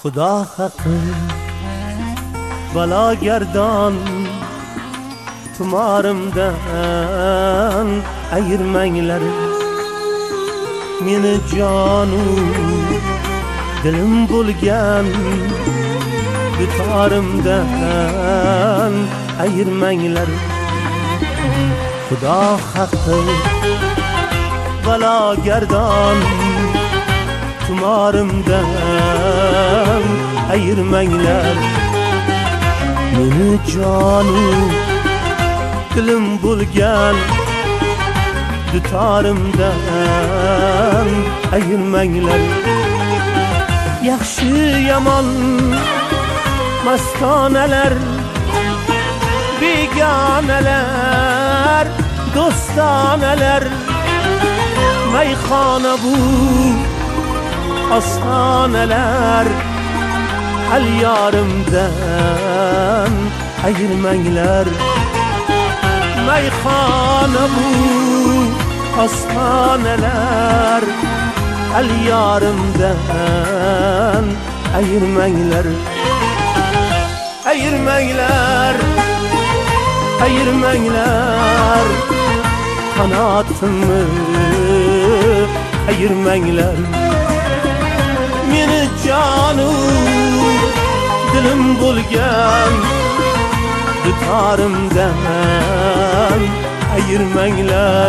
Xudo haqqi balo gardon tumorimdan ayirmanglar. Meni jonu dilim bo'lgan dutorimdan ayirmanglar. Xudo haqqi balo gardon tumorimdan ayirmanglar. Meni jonu dilim bo'lgan dutorimdan ayirmanglar. Yaxshi yomon mastonalar, begonalar, do'stonalar, mayxona bu ostonalar, al yorimdan ayirmanglar. Mayxona bu ostonalar, al yorimdan ayirmanglar. Ayirmanglar, ayirmanglar, qanotimni ayirmanglar. Meni jonu dilim bo'lgan dutorimdan ayirmanglar.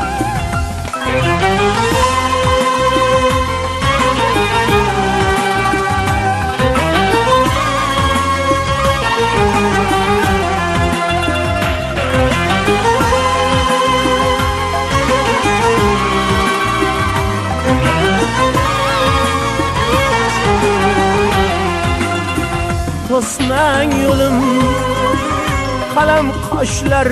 To'smang yo'lim qalam qoshlar,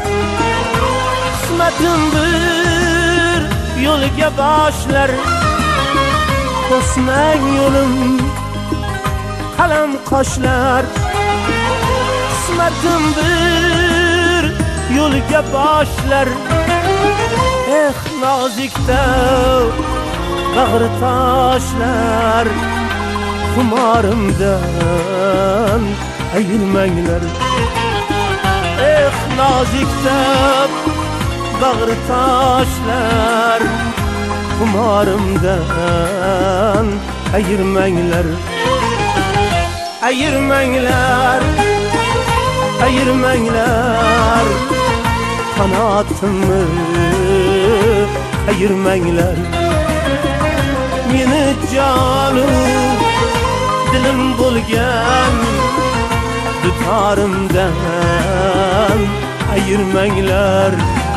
qismatim bir yo'lga boshlar. To'smang yo'lim qalam qoshlar, qismatim bir yo'lga boshlar. Nozikda bag'ri toshlar, xumorimdan ayirmanglar. Nozikda bag'ri toshlar, xumorimdan ayirmanglar. Ayirmanglar, ayirmanglar, qanotimni ayirmanglar. Meni jonim dilim bo'lgan dutorimdan ayirmanglar.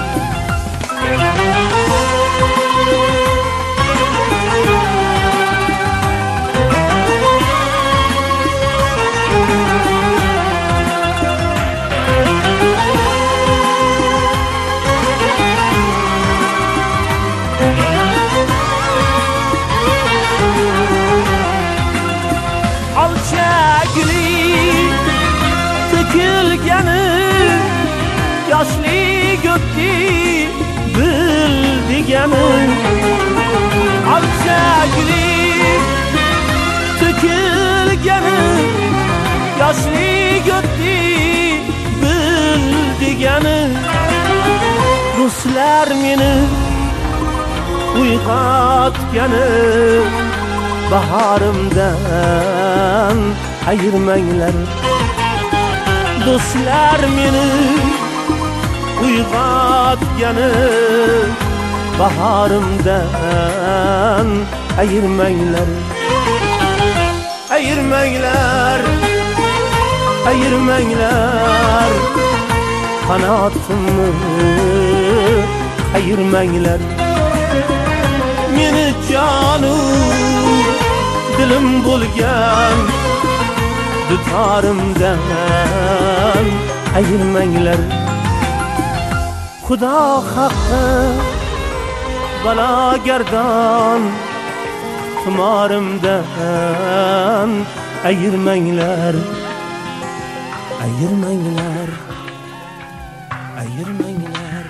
To'kilgani yoshlik o'tdi bil degani. Alchaklik to'kilgani yoshlik o'tdi bil degani. Do'stlar meni uyg'otgani, bahorimdan ayirmanglar. Do'stlar meni uyg'otgani, bahorimdan ayirmanglar. Ayirmanglar, ayirmanglar, qanotimni ayirmanglar. Meni jonim dilim bo'lgan dutorimdan ayirmanglar. Xudo haqqi balo gardon tumorimdan ayirmanglar. Ayirmanglar, ayirmanglar.